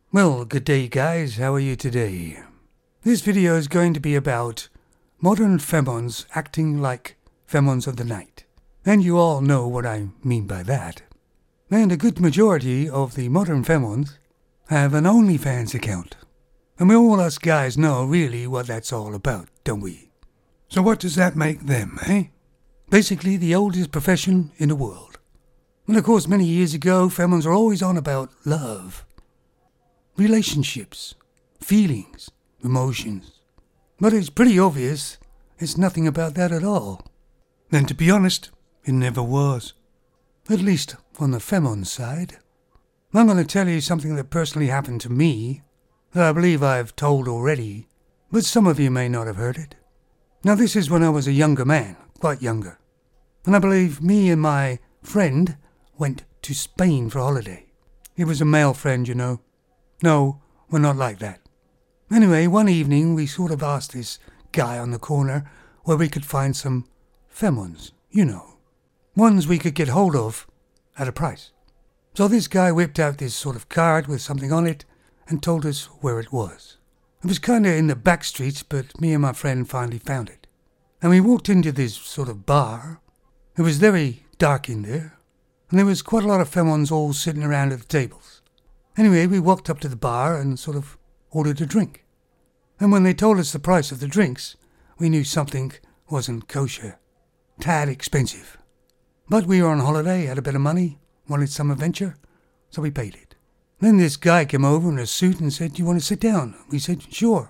Well, good day guys, how are you today? This video is going to be about modern femons acting like femons of the night. And you all know what I mean by that. And a good majority of the modern femons have an OnlyFans account. And we all us guys know really what that's all about, don't we? So what does that make them, eh? Basically the oldest profession in the world. And of course many years ago, femons were always on about love. Relationships, feelings, emotions. But it's pretty obvious it's nothing about that at all. And to be honest, it never was. At least on the femon side. I'm going to tell you something that personally happened to me, that I believe I've told already, but some of you may not have heard it. Now this is when I was a younger man, quite younger. And I believe me and my friend went to Spain for a holiday. He was a male friend, you know. No, we're not like that. Anyway, one evening we sort of asked this guy on the corner where we could find some femons, you know. Ones we could get hold of at a price. So this guy whipped out this sort of card with something on it and told us where it was. It was kind of in the back streets, but me and my friend finally found it. And we walked into this sort of bar. It was very dark in there, and there was quite a lot of femons all sitting around at the tables. Anyway, we walked up to the bar and sort of ordered a drink. And when they told us the price of the drinks, we knew something wasn't kosher. Tad expensive. But we were on holiday, had a bit of money, wanted some adventure, so we paid it. Then this guy came over in a suit and said, "Do you want to sit down?" We said, "Sure."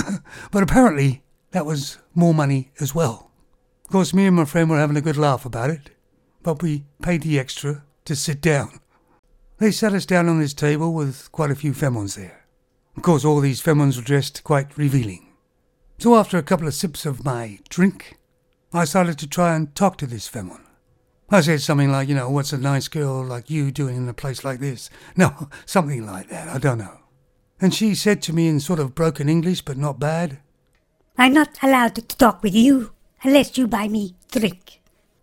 But apparently, that was more money as well. Of course, me and my friend were having a good laugh about it, but we paid the extra to sit down. They sat us down on this table with quite a few femons there. Of course, all these femons were dressed quite revealing. So after a couple of sips of my drink, I started to try and talk to this femon. I said something like, "What's a nice girl like you doing in a place like this?" No, something like that, I don't know. And she said to me in sort of broken English, but not bad, "I'm not allowed to talk with you unless you buy me drink."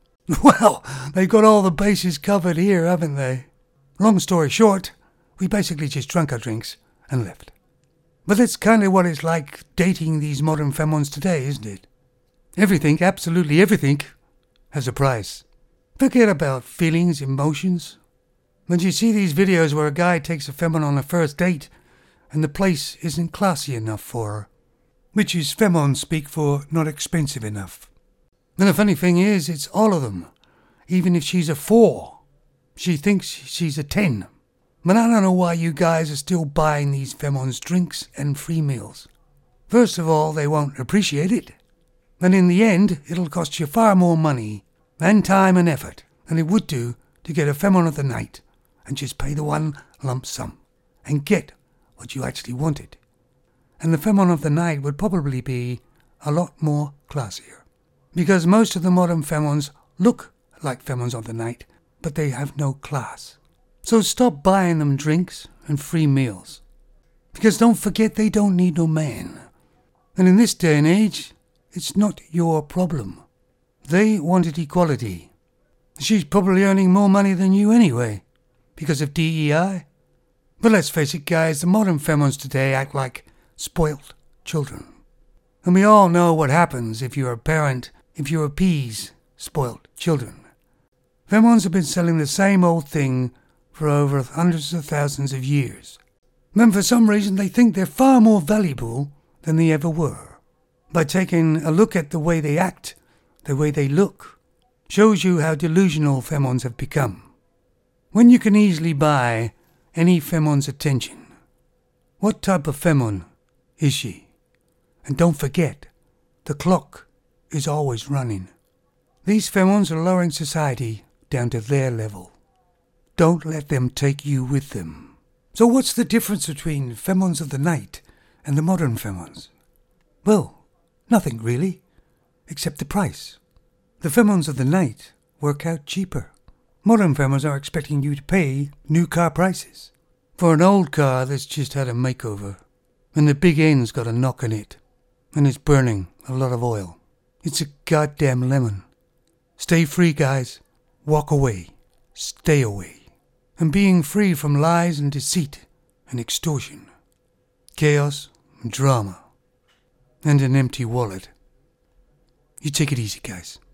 Well, they've got all the bases covered here, haven't they? Long story short, we basically just drank our drinks and left. But that's kind of what it's like dating these modern femons today, isn't it? Everything, absolutely everything, has a price. Forget about feelings, emotions. When you see these videos where a guy takes a femon on a first date and the place isn't classy enough for her, which is femon speak for not expensive enough. And the funny thing is, it's all of them. Even if she's a 4. She thinks she's a 10. But I don't know why you guys are still buying these femons drinks and free meals. First of all, they won't appreciate it. And in the end, it'll cost you far more money and time and effort than it would do to get a femon of the night and just pay the one lump sum and get what you actually wanted. And the femon of the night would probably be a lot more classier. Because most of the modern femons look like femons of the night, but they have no class. So stop buying them drinks and free meals. Because don't forget they don't need no man. And in this day and age, it's not your problem. They wanted equality. She's probably earning more money than you anyway, because of DEI. But let's face it guys, the modern femons today act like spoilt children. And we all know what happens if you're a parent, if you appease spoilt children. Femons have been selling the same old thing for over hundreds of thousands of years. Then for some reason they think they're far more valuable than they ever were. By taking a look at the way they act, the way they look, shows you how delusional femons have become. When you can easily buy any femon's attention, what type of femon is she? And don't forget, the clock is always running. These femons are lowering society down to their level. Don't let them take you with them. So what's the difference between femons of the night and the modern femons? Well, nothing really, except the price. The femons of the night work out cheaper. Modern femons are expecting you to pay new car prices for an old car that's just had a makeover, and the big end's got a knock on it, and it's burning a lot of oil. It's a goddamn lemon. Stay free, guys. Walk away. Stay away. And being free from lies and deceit and extortion, chaos, and drama, and an empty wallet. You take it easy, guys.